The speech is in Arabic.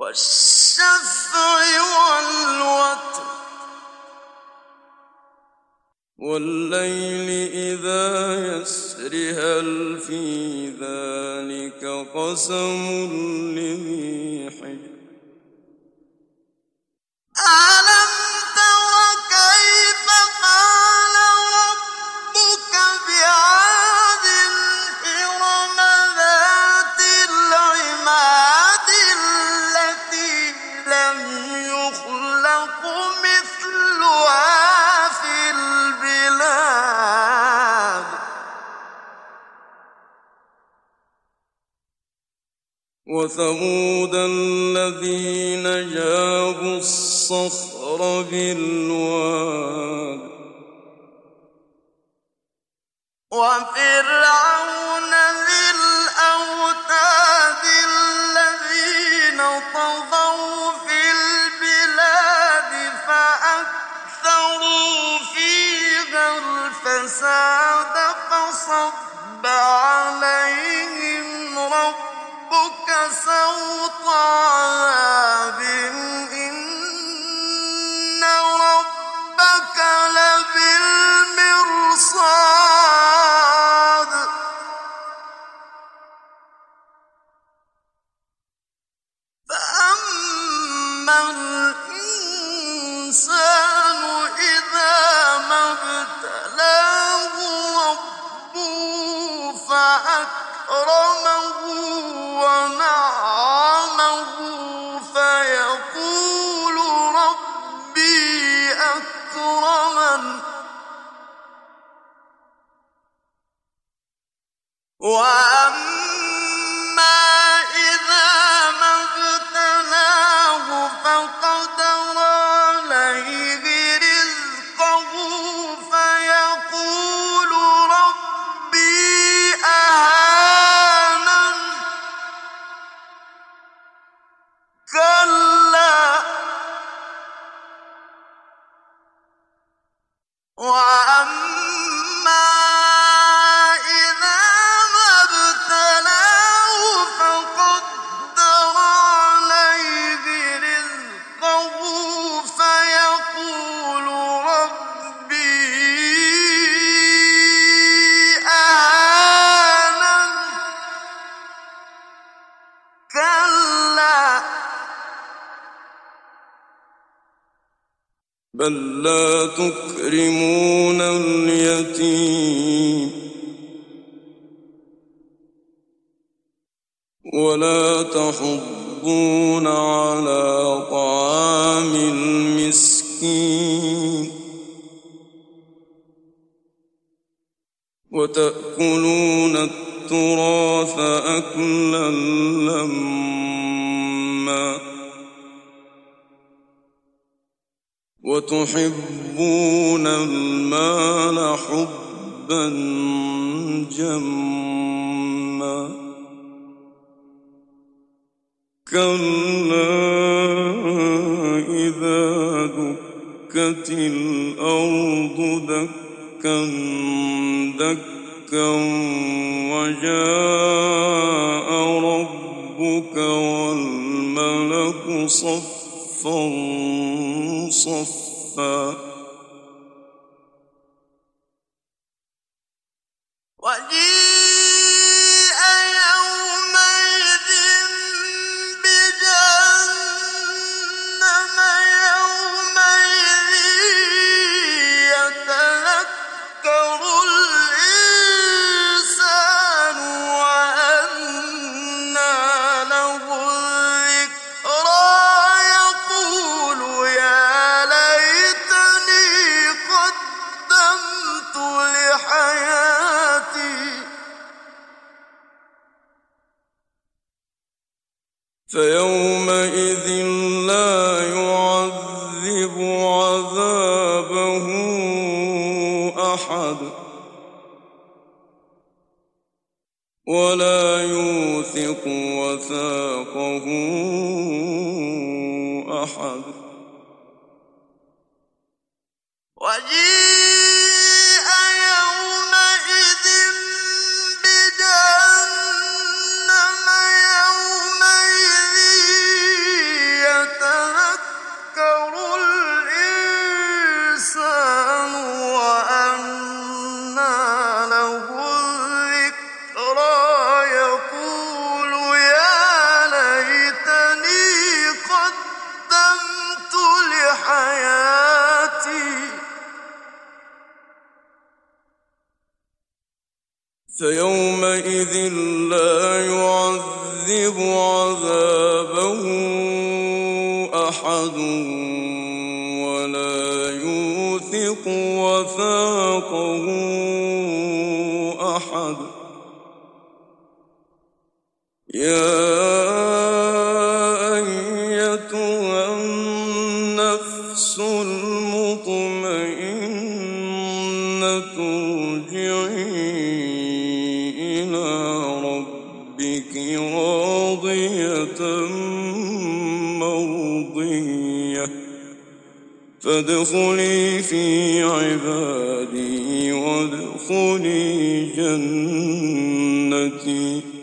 والشفع والوتر والليل إذا يسر هل في ذلك قسم لذي حجر ألم تر كيف فعل ربك بعاد إرم ذات العماد التي لم يخلق مثلها في البلاد وثمود الذين جابوا الصخر بالواد وفرعون ذي الأوتاد الذين طغوا في البلاد فأكثروا فيها الفساد فصب عليهم ربك سوط عذاب إن ربك لبالمرصاد فأما الإنسان إذا ما ابتلاه ربه فأكرمه ونعمه فيقول ربي أكرمن وأما إذا ما ابتلاه فقدر عليه رزقه فيقول ربي أهانن كلا وأما إذا ما ابتلاه فقدر عليه رزقه فيقول ربي أهانن كلا بل لا تكرمون اليتيم ولا تحضون على طعام المسكين وتأكلون التراث أكلا لما وتحبون المال حبا جما كلا إذا دكت الأرض دكا دكا وجاء ربك والملك صفا صفا وجيء يومئذ بجهنم يومئذ يتذكر الإنسان وأنى له الذكرى يقول يا ليتني قدمت لحياتي فيومئذ لا يعذب عذابه أحد ولا يوثق وثاقه أحد وجيء يومئذ بجهنم يومئذ فيومئذ لا يعذب عذابه أحد ولا يوثق وثاقه أحد. يا أيتها النفس المطمئنة ارجعي إلى ربك راضية مرضية فادخلي في عبادي وادخلي جنتي.